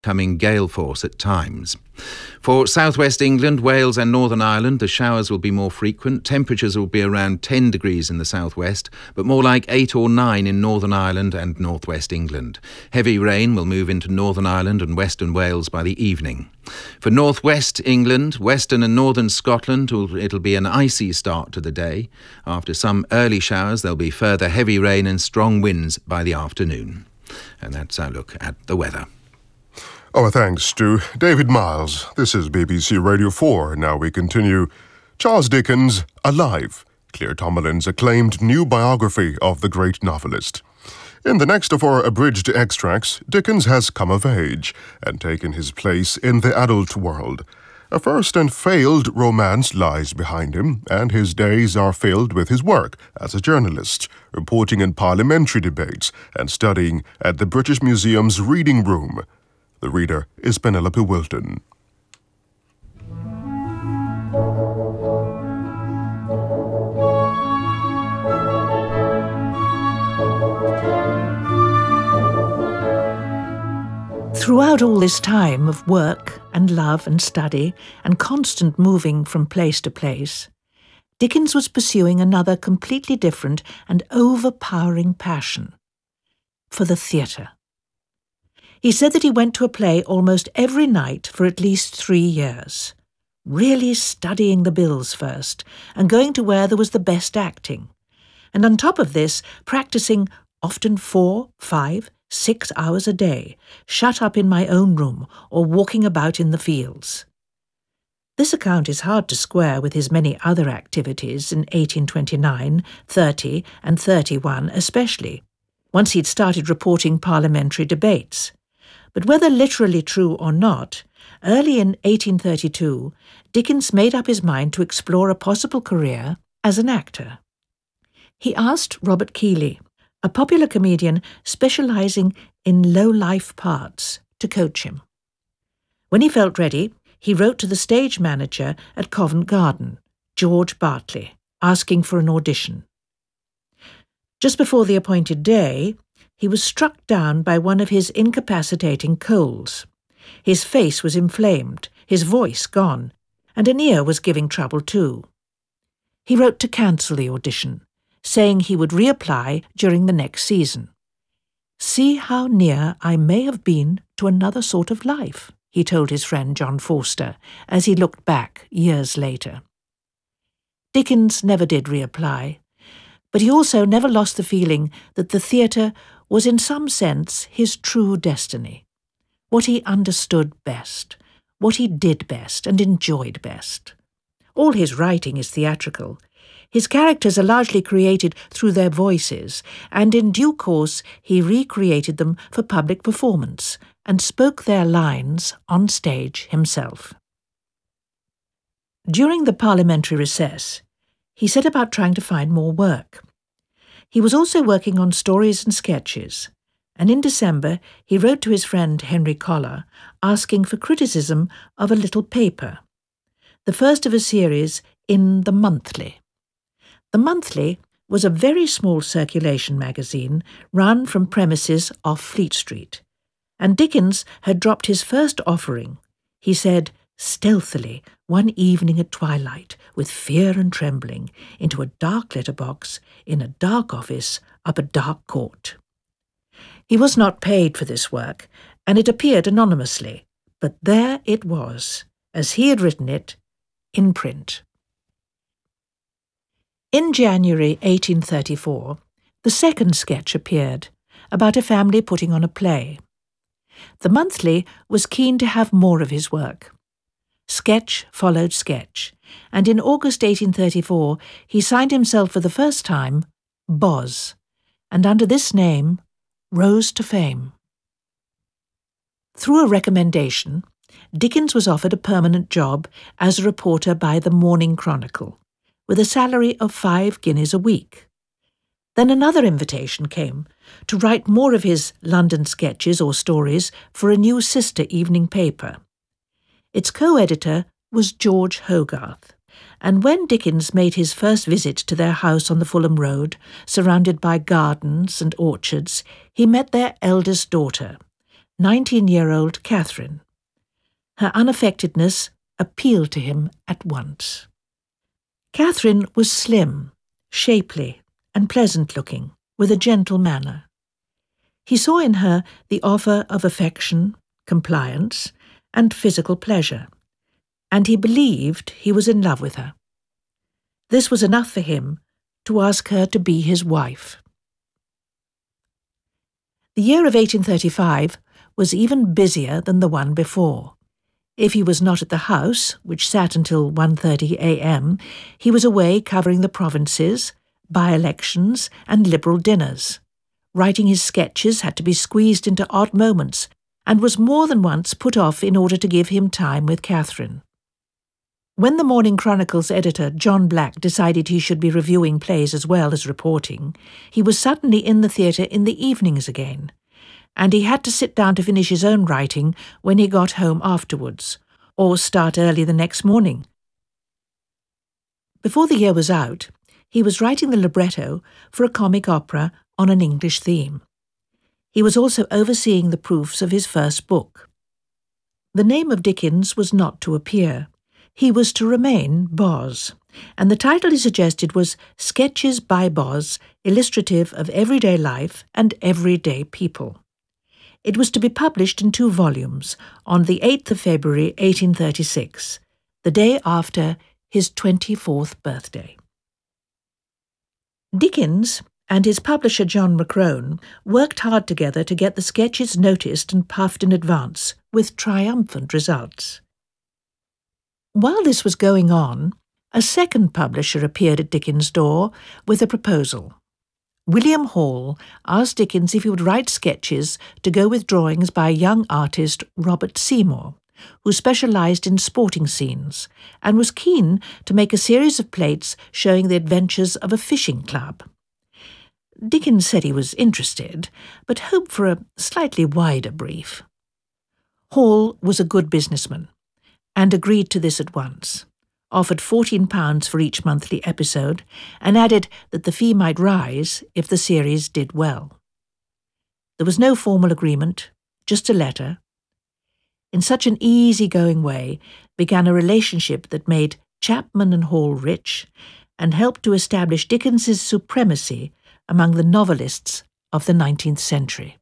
coming gale force at times. For southwest England, Wales and Northern Ireland, the showers will be more frequent. Temperatures will be around 10 degrees in the southwest, but more like 8 or 9 in Northern Ireland and northwest England. Heavy rain will move into Northern Ireland and western Wales by the evening. For northwest England, western and northern Scotland, it'll be an icy start to the day. After some early showers, there'll be further heavy rain and strong winds by the afternoon. And that's our look at the weather. Our thanks to David Miles. This is BBC Radio 4. Now we continue. Charles Dickens, Alive, Claire Tomalin's acclaimed new biography of the great novelist. In the next of our abridged extracts, Dickens has come of age and taken his place in the adult world. A first and failed romance lies behind him, and his days are filled with his work as a journalist, reporting in parliamentary debates and studying at the British Museum's Reading Room. The reader is Penelope Wilton. Throughout all this time of work and love and study and constant moving from place to place, Dickens was pursuing another completely different and overpowering passion for the theatre. He said that he went to a play almost every night for at least 3 years, really studying the bills first and going to where there was the best acting, and on top of this, practising often 4, 5, 6 hours a day, shut up in my own room or walking about in the fields. This account is hard to square with his many other activities in 1829, 30 and 31 especially, once he'd started reporting parliamentary debates. But whether literally true or not, early in 1832, Dickens made up his mind to explore a possible career as an actor. He asked Robert Keeley, a popular comedian specialising in low-life parts, to coach him. When he felt ready, he wrote to the stage manager at Covent Garden, George Bartley, asking for an audition. Just before the appointed day, he was struck down by one of his incapacitating colds. His face was inflamed, his voice gone, and an ear was giving trouble too. He wrote to cancel the audition, saying he would reapply during the next season. "See how near I may have been to another sort of life," he told his friend John Forster as he looked back years later. Dickens never did reapply, but he also never lost the feeling that the theatre was in some sense his true destiny, what he understood best, what he did best and enjoyed best. All his writing is theatrical. His characters are largely created through their voices, and in due course he recreated them for public performance and spoke their lines on stage himself. During the parliamentary recess, he set about trying to find more work. He was also working on stories and sketches, and in December he wrote to his friend Henry Collar asking for criticism of a little paper, the first of a series in The Monthly. The Monthly was a very small circulation magazine run from premises off Fleet Street, and Dickens had dropped his first offering, he said, stealthily, one evening at twilight, with fear and trembling, into a dark letterbox in a dark office up a dark court. He was not paid for this work, and it appeared anonymously, but there it was, as he had written it, in print. In January 1834, the second sketch appeared, about a family putting on a play. The Monthly was keen to have more of his work. Sketch followed sketch, and in August 1834 he signed himself for the first time Boz, and under this name rose to fame. Through a recommendation, Dickens was offered a permanent job as a reporter by the Morning Chronicle, with a salary of 5 guineas a week. Then another invitation came to write more of his London sketches or stories for a new sister evening paper. Its co-editor was George Hogarth, and when Dickens made his first visit to their house on the Fulham Road, surrounded by gardens and orchards, he met their eldest daughter, 19-year-old Catherine. Her unaffectedness appealed to him at once. Catherine was slim, shapely, and pleasant-looking, with a gentle manner. He saw in her the offer of affection, compliance, and physical pleasure, and he believed he was in love with her. This was enough for him to ask her to be his wife. The year of 1835 was even busier than the one before. If he was not at the House, which sat until 1:30 a.m., he was away covering the provinces, by-elections, and Liberal dinners. Writing his sketches had to be squeezed into odd moments, and was more than once put off in order to give him time with Catherine. When the Morning Chronicle's editor, John Black, decided he should be reviewing plays as well as reporting, he was suddenly in the theatre in the evenings again, and he had to sit down to finish his own writing when he got home afterwards, or start early the next morning. Before the year was out, he was writing the libretto for a comic opera on an English theme. He was also overseeing the proofs of his first book. The name of Dickens was not to appear. He was to remain Boz, and the title he suggested was Sketches by Boz, Illustrative of Everyday Life and Everyday People. It was to be published in 2 volumes on the 8th of February 1836, the day after his 24th birthday. Dickens and his publisher John McCrone worked hard together to get the sketches noticed and puffed in advance, with triumphant results. While this was going on, a second publisher appeared at Dickens' door with a proposal. William Hall asked Dickens if he would write sketches to go with drawings by young artist Robert Seymour, who specialised in sporting scenes, and was keen to make a series of plates showing the adventures of a fishing club. Dickens said he was interested, but hoped for a slightly wider brief. Hall was a good businessman, and agreed to this at once, offered £14 for each monthly episode, and added that the fee might rise if the series did well. There was no formal agreement, just a letter. In such an easy-going way began a relationship that made Chapman and Hall rich and helped to establish Dickens's supremacy among the novelists of the 19th century.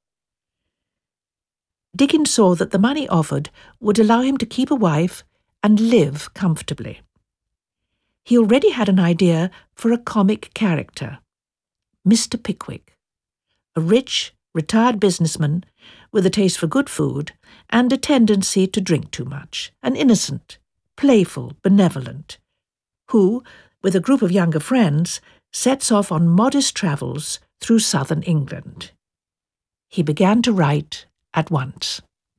Dickens saw that the money offered would allow him to keep a wife and live comfortably. He already had an idea for a comic character, Mr. Pickwick, a rich, retired businessman with a taste for good food and a tendency to drink too much, an innocent, playful, benevolent, who, with a group of younger friends, sets off on modest travels through southern England. He began to write at once.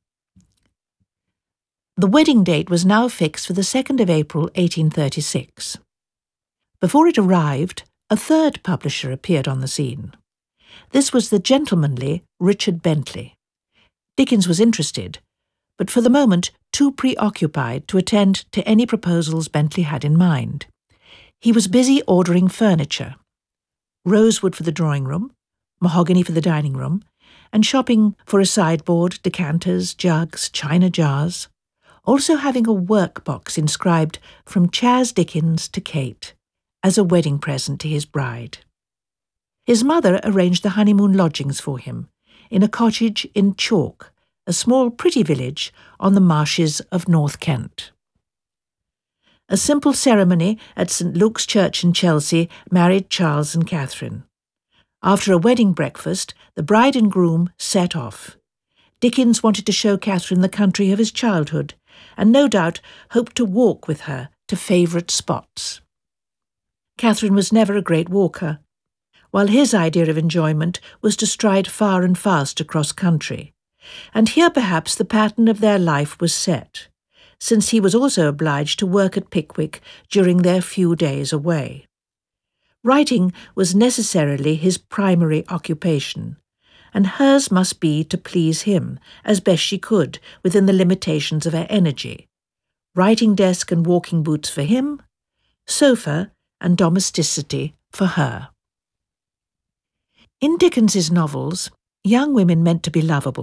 The wedding date was now fixed for the 2nd of April 1836. Before it arrived, a third publisher appeared on the scene. This was the gentlemanly Richard Bentley. Dickens was interested, but for the moment too preoccupied to attend to any proposals Bentley had in mind. He was busy ordering furniture, rosewood for the drawing room, mahogany for the dining room, and shopping for a sideboard, decanters, jugs, china jars, also having a workbox inscribed "From Chas Dickens to Kate" as a wedding present to his bride. His mother arranged the honeymoon lodgings for him in a cottage in Chalk, a small pretty village on the marshes of North Kent. A simple ceremony at St. Luke's Church in Chelsea married Charles and Catherine. After a wedding breakfast, the bride and groom set off. Dickens wanted to show Catherine the country of his childhood, and no doubt hoped to walk with her to favourite spots. Catherine was never a great walker, while his idea of enjoyment was to stride far and fast across country, and here perhaps the pattern of their life was set, since he was also obliged to work at Pickwick during their few days away. Writing was necessarily his primary occupation, and hers must be to please him as best she could within the limitations of her energy. Writing desk and walking boots for him, sofa and domesticity for her. In Dickens's novels, young women meant to be lovable,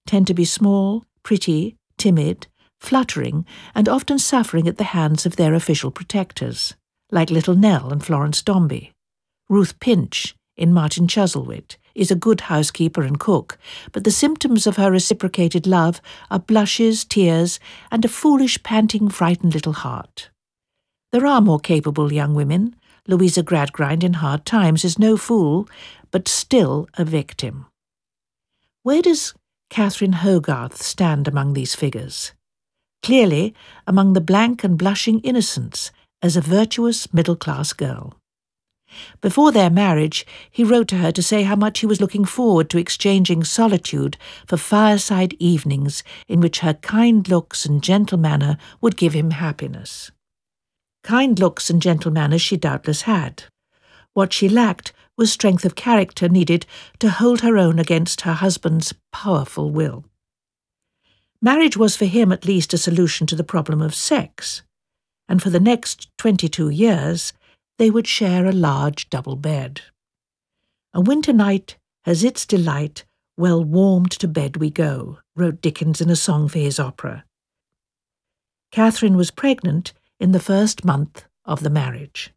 tend to be small, pretty, timid, fluttering, and often suffering at the hands of their official protectors, like Little Nell and Florence Dombey. Ruth Pinch, in Martin Chuzzlewit, is a good housekeeper and cook, but the symptoms of her reciprocated love are blushes, tears, and a foolish, panting, frightened little heart. There are more capable young women. Louisa Gradgrind in Hard Times is no fool, but still a victim. Where does Catherine Hogarth stand among these figures? Clearly, among the blank and blushing innocents, as a virtuous middle-class girl. Before their marriage, he wrote to her to say how much he was looking forward to exchanging solitude for fireside evenings in which her kind looks and gentle manner would give him happiness. Kind looks and gentle manners she doubtless had. What she lacked was strength of character needed to hold her own against her husband's powerful will. Marriage was for him at least a solution to the problem of sex, and for the next 22 years they would share a large double bed. A winter night has its delight, well warmed to bed we go, wrote Dickens in a song for his opera. Catherine was pregnant in the first month of the marriage.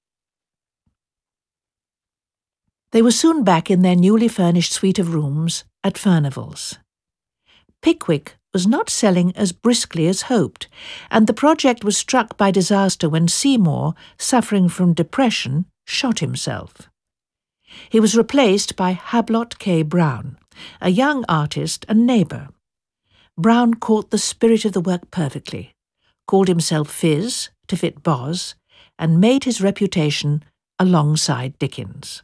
They were soon back in their newly furnished suite of rooms at Furnival's. Pickwick was not selling as briskly as hoped, and the project was struck by disaster when Seymour, suffering from depression, shot himself. He was replaced by Hablot K. Brown, a young artist and neighbour. Brown caught the spirit of the work perfectly, called himself Phiz to fit Boz, and made his reputation alongside Dickens.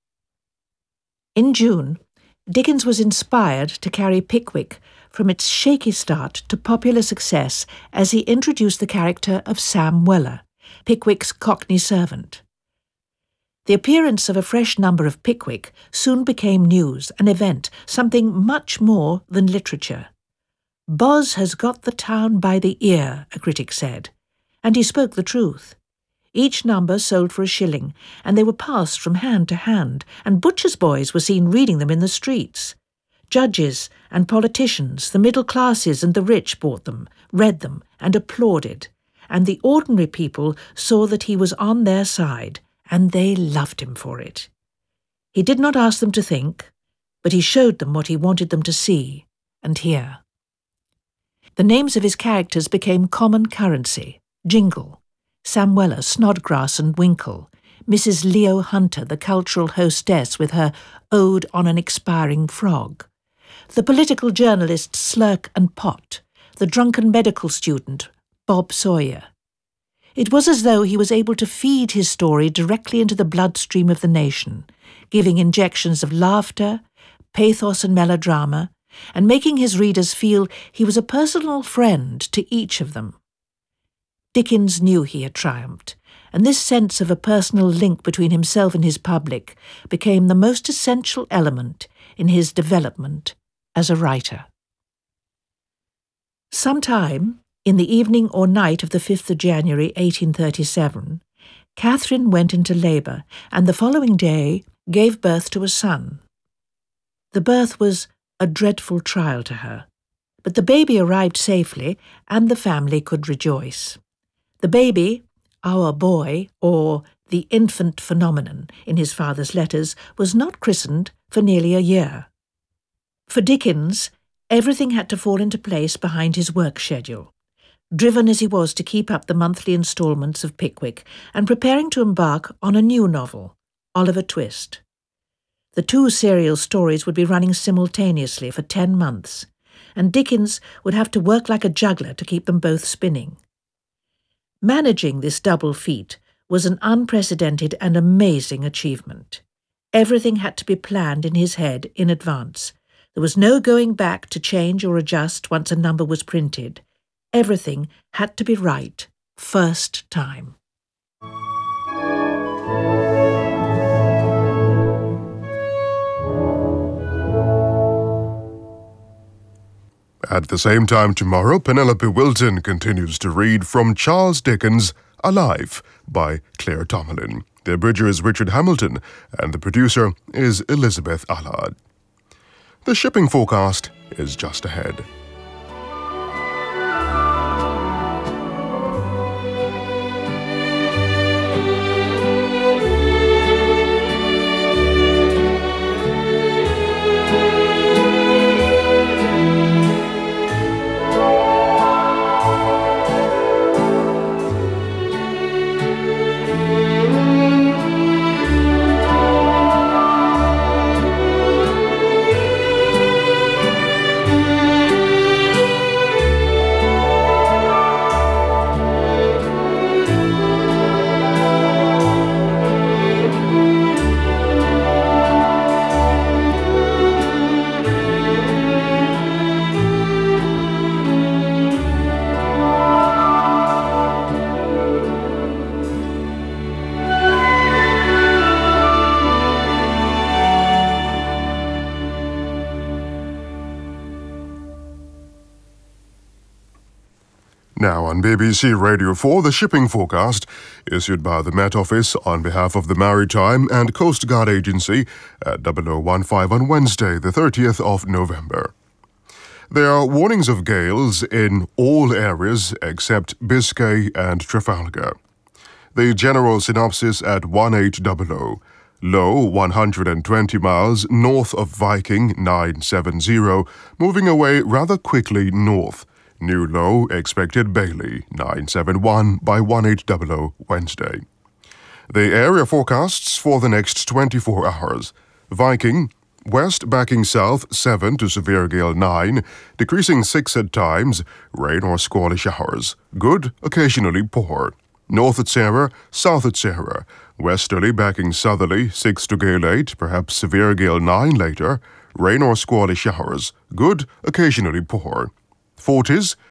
In June, Dickens was inspired to carry Pickwick from its shaky start to popular success as he introduced the character of Sam Weller, Pickwick's Cockney servant. The appearance of a fresh number of Pickwick soon became news, an event, something much more than literature. Boz has got the town by the ear, a critic said, and he spoke the truth. Each number sold for £1, and they were passed from hand to hand, and butchers' boys were seen reading them in the streets. Judges and politicians, the middle classes and the rich bought them, read them, and applauded, and the ordinary people saw that he was on their side, and they loved him for it. He did not ask them to think, but he showed them what he wanted them to see and hear. The names of his characters became common currency: Jingle, Sam Weller, Snodgrass and Winkle, Mrs. Leo Hunter, the cultural hostess with her Ode on an Expiring Frog, the political journalist Slurk and Pot, the drunken medical student Bob Sawyer. It was as though he was able to feed his story directly into the bloodstream of the nation, giving injections of laughter, pathos and melodrama, and making his readers feel he was a personal friend to each of them. Dickens knew he had triumphed, and this sense of a personal link between himself and his public became the most essential element in his development as a writer. Sometime in the evening or night of the 5th of January 1837, Catherine went into labour, and the following day gave birth to a son. The birth was a dreadful trial to her, but the baby arrived safely, and the family could rejoice. The baby, our boy, or the infant phenomenon in his father's letters, was not christened for nearly a year. For Dickens, everything had to fall into place behind his work schedule, driven as he was to keep up the monthly instalments of Pickwick and preparing to embark on a new novel, Oliver Twist. The 2 serial stories would be running simultaneously for 10 months, and Dickens would have to work like a juggler to keep them both spinning. Managing this double feat was an unprecedented and amazing achievement. Everything had to be planned in his head in advance. There was no going back to change or adjust once a number was printed. Everything had to be right first time. At the same time tomorrow, Penelope Wilton continues to read from Charles Dickens' Alive by Claire Tomalin. The abridger is Richard Hamilton, and the producer is Elizabeth Allard. The shipping forecast is just ahead. Now on BBC Radio 4, the shipping forecast, issued by the Met Office on behalf of the Maritime and Coast Guard Agency at 0015 on Wednesday, the 30th of November. There are warnings of gales in all areas except Biscay and Trafalgar. The general synopsis at 1800. Low 120 miles north of Viking 970, moving away rather quickly north. New low expected Bailey 971 by 1800 Wednesday. The area forecasts for the next 24 hours. Viking, west backing south 7 to severe gale 9, decreasing 6 at times, rain or squally showers. Good, occasionally poor. North at Sarah, south at Sarah. Westerly backing southerly 6 to gale 8, perhaps severe gale 9 later. Rain or squally showers. Good, occasionally poor. Forties,